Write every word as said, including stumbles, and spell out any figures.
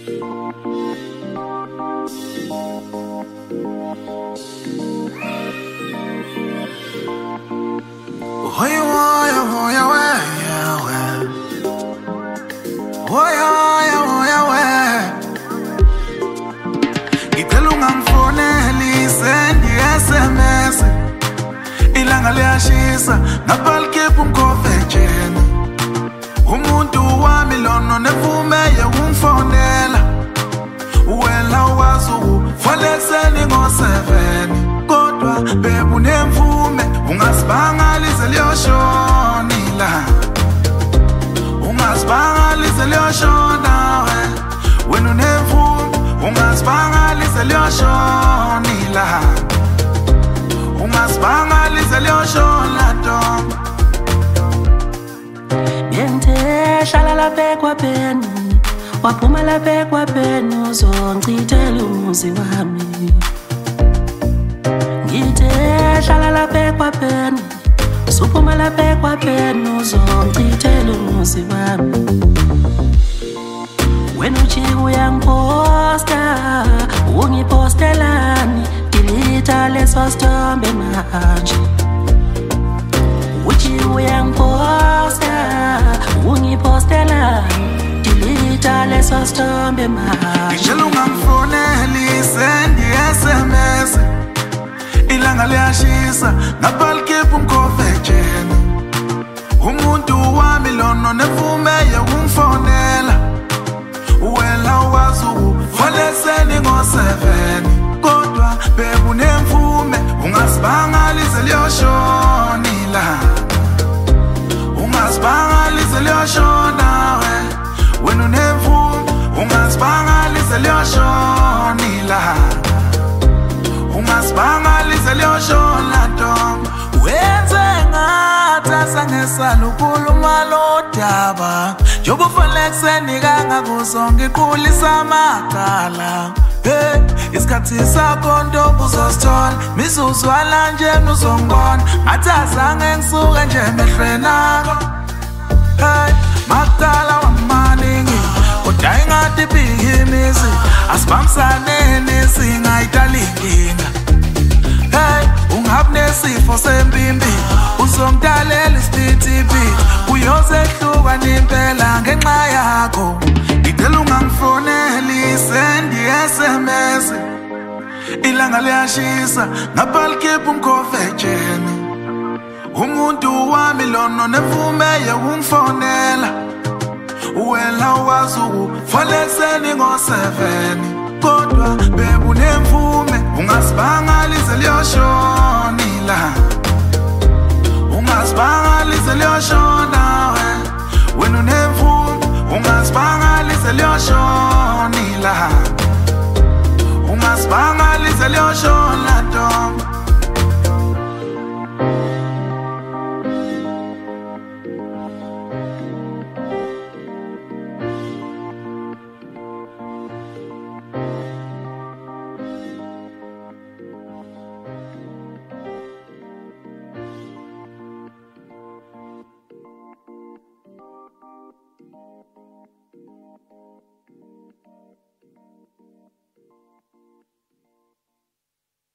Ngaleashisa ngapalkepu mkofejena umuntu wami lono nevume yekumfonela wena wazu faleseni ngo seven kodwa bebu nemvume ungasibangalize liyoshonila ungasibangalize liyoshona wena unemvume ungasibangalize liyoshonila ungasibangalize liyoshona ntombi Yente shala lapha kwapheni waphuma lapha kwapheni uzongcithela umuzi wami Ngithe shala lapha kwapheni usuphuma lapha kwapheni uzongcithela umuzi wami Wena uthi uyangposta ungipostelani delete leso sithombe manje Uthi uyangposta ungipostelani delete leso sithombe manje Ngitshela ungangifoneli send S M S ilanga liyashisa ngapalkepu mkofejena umuntu wami lono nevume yekumfonela wena wazu faleseni ngo seven kodwa bebu nemvume ungasibangalize liyoshonila ungasibangalize liyoshona wena unemvume ungasibangalize liyoshonila ungasibangalize liyoshona ntombi wenze ngathi sangesala ukhuluma lodaba njoba ufalexeni kangakuzonke iqulisa amacala hey isikhathi sakho ntombi uzosithola misuzwala nje uzongibona athi azange ngisuke nje emehlweni akho hey makala wamaningi kodwa ingathi ibhikimizi asibambisaneni singayidala inkinga hey ungabi nesifo sempimbi uzongdalela isipithipi uyosehluka nimpela ngenxa yakho ngicela ungangifoneli send S M S ilanga liyashisa ngapalkepu mkofejena umuntu wami lono nevume yekumfonela wena wazu faleseni ngo seven kodwa bebu nemvume ungasibangalize liyoshonila ungasibangalize liyoshona wena unemvume ungasibangalize liyoshona